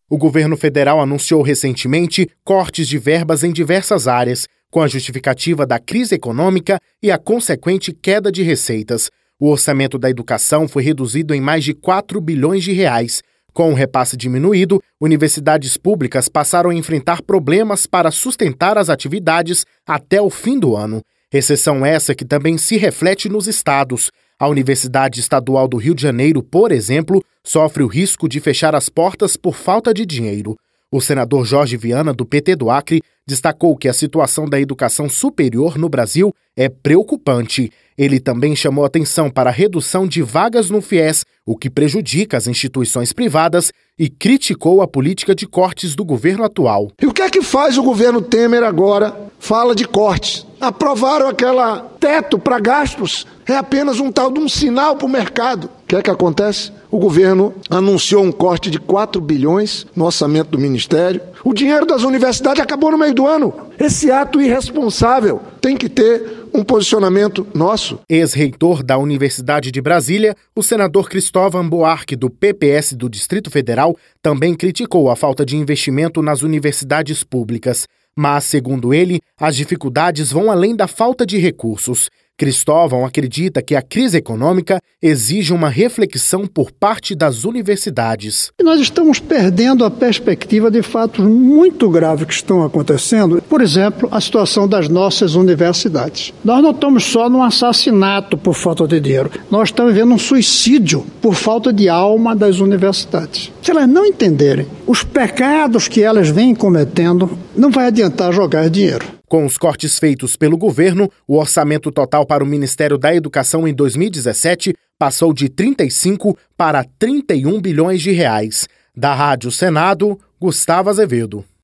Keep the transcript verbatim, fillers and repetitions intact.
O governo federal anunciou recentemente cortes de verbas em diversas áreas, com a justificativa da crise econômica e a consequente queda de receitas. O orçamento da educação foi reduzido em mais de quatro bilhões de reais. Com o repasse diminuído, universidades públicas passaram a enfrentar problemas para sustentar as atividades até o fim do ano. Exceção essa que também se reflete nos estados. A Universidade Estadual do Rio de Janeiro, por exemplo, sofre o risco de fechar as portas por falta de dinheiro. O senador Jorge Viana, do P T do Acre, destacou que a situação da educação superior no Brasil é preocupante. Ele também chamou atenção para a redução de vagas no FIES, o que prejudica as instituições privadas, e criticou a política de cortes do governo atual. E o que é que faz o governo Temer agora? Fala de cortes. Aprovaram aquela teto para gastos, é apenas um tal de um sinal para o mercado. O que é que acontece? O governo anunciou um corte de quatro bilhões no orçamento do Ministério. O dinheiro das universidades acabou no meio do ano. Esse ato irresponsável tem que ter um posicionamento nosso. Ex-reitor da Universidade de Brasília, o senador Cristóvão Buarque, do P P S do Distrito Federal, também criticou a falta de investimento nas universidades públicas. Mas, segundo ele, as dificuldades vão além da falta de recursos. Cristóvão acredita que a crise econômica exige uma reflexão por parte das universidades. Nós estamos perdendo a perspectiva de fatos muito graves que estão acontecendo. Por exemplo, a situação das nossas universidades. Nós não estamos só num assassinato por falta de dinheiro. Nós estamos vendo um suicídio por falta de alma das universidades. Se elas não entenderem os pecados que elas vêm cometendo, não vai adiantar jogar dinheiro. Com os cortes feitos pelo governo, o orçamento total para o Ministério da Educação em dois mil e dezessete passou de trinta e cinco para trinta e um bilhões de reais. Da Rádio Senado, Gustavo Azevedo.